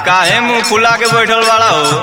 काहे मुंह फुला के बैठल वाला हो?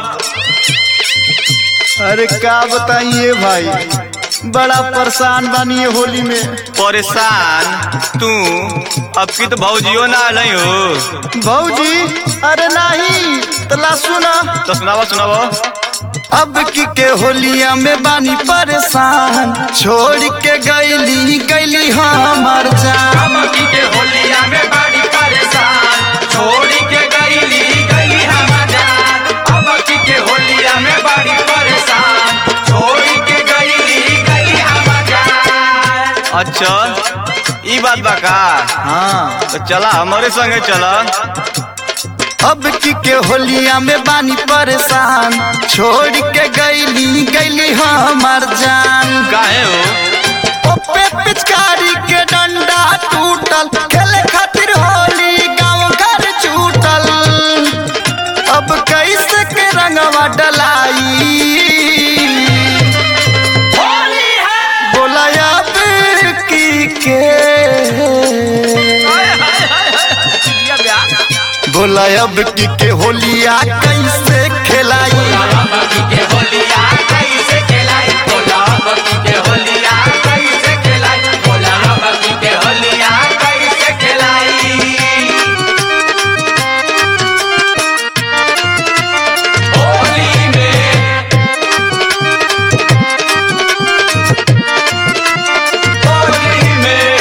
अरे क्या बताइए भाई, बड़ा परेशान बानी है होली में। परेशान तू? अब की तो भौजियो ना नहीं हो। भौजी? अरे नहीं, तला सुना तो सुनावा सुनावा। अब की के होलिया में बानी परेशान, छोड़ के गईली हमार जान। अब की के होलिया में बानी परेशान, छोड़ के गईली हमार जान। अब की के होलिया में बानी परेशान, छोड़ के गईली हमार जान। अच्छा ई बात बा का? हाँ तो चला हमारे संगे चला। अब की के होलिया में बानी परेशान, छोड़ के गईली हमार जान। काहे हो? ओपे पिचकारी के डंडा टूटल, खेले खातिर होली गाँव घर छूटल। अब कैसे के रंगवा डलाई, होली है बोला अब की के, बोला अब की के होलिया कैसे खेलाई। अब की के होलिया कैसे खेलाई, बोला अब की के होलिया कैसे खेलाई, बोला अब की के होलिया कैसे खेलाई। होली में होली में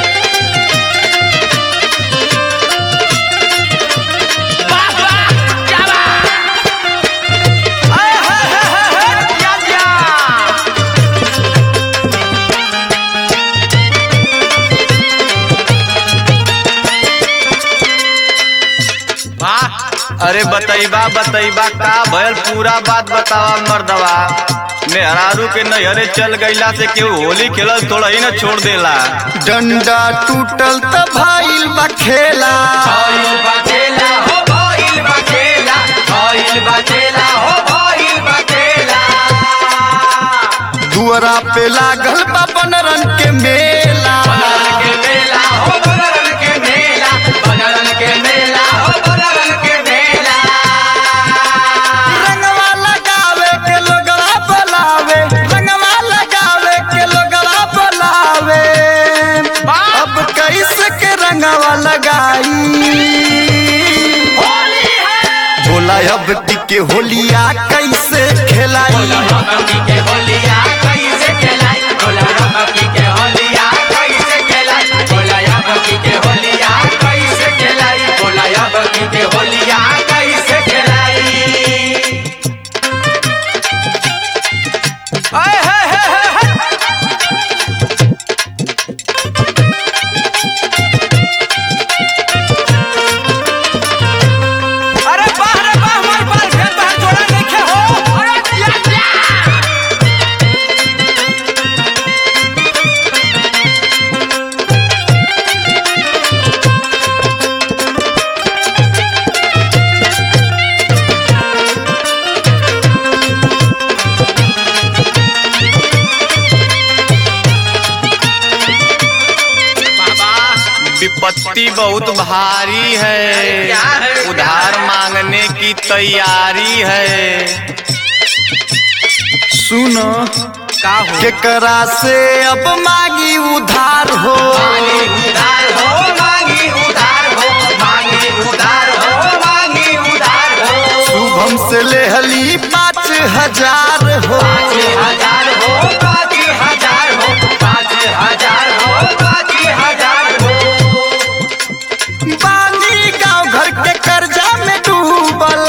अरे बतईबा का भयल पूरा बात बतावा मर्दवा। मेहरारू के नैहरे चल गईला से केहू होली खेलल थोड़ा ही न छोड़ देला। डंडा टूटल त भाईल बा खेला, भइल बा खेला हो, भइल बा खेला, भइल बा खेला हो, भइल बा खेला। दुअरा पे लागल बा बनरन के मेला। बनरन के मेला हो, बनरन के मेला, बनरन के मेला हो, बनरन के मेला। रंगवा लगावे के लोगवा बोलावे, रंगवा लगावे के लोगवा बोलावे। अब कैसे के रंगवा लगाई, होली है बोला अब की के होलिया कैसे खेलाई। बोला अब की के होलिया कैसे खेलाई, बोला अब की के होलिया कैसे खेलाई, बोला अब की के होलिया कैसे खेलाई, बोला अब की के होलिया कैसे खेलाई। अरे वाह रे वाह, हमारे पास खेत बाहर जोड़ा नहीं खे हो। अरे या या विपत्ति बहुत भारी है, क्या है? उधार मांगने की तैयारी है। सुनो का हो? केकरा से अब मांगी उधार हो, मांगी उधार हो, मांगी उधार हो, मांगी उधार हो, मांगी उधार हो। शुभम से लेहली 5,000 हो। 5,000 हो, 5,000 हो, 5,000 हो, 5,000 हो। बानी गांव घर के कर्जा में डूबल,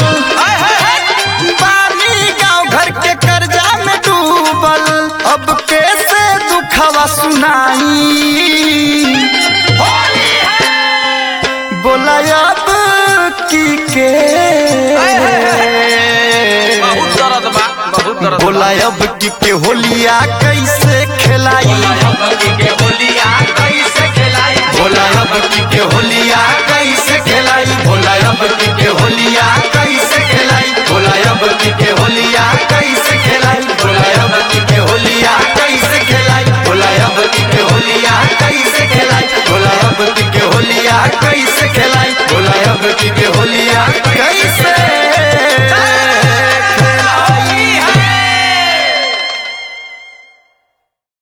बानी गांव घर के कर्जा में डूबल। अब कैसे दुखवा सुनाई, होली है बोला अब की के, बहुत दर्द बा, बहुत दर्द बा। बोला अब की के होलिया कैसे खेलाई। बोला अब की के होलिया कैसे खेलाई, बोला अब की के होलिया